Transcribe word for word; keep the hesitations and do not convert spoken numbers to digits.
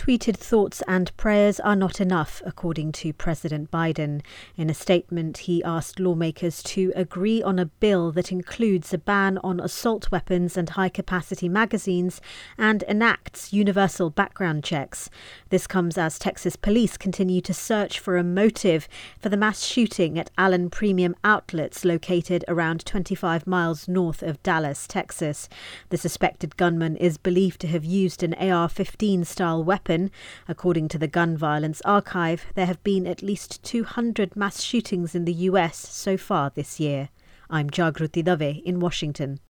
tweeted thoughts and prayers are not enough, according to President Biden. In a statement, he asked lawmakers to agree on a bill that includes a ban on assault weapons and high-capacity magazines and enacts universal background checks. This comes as Texas police continue to search for a motive for the mass shooting at Allen Premium Outlets located around twenty-five miles north of Dallas, Texas. The suspected gunman is believed to have used an A R fifteen style weapon. According to the Gun Violence Archive, there have been at least two hundred mass shootings in the U S so far this year. I'm Jagruti Dave in Washington.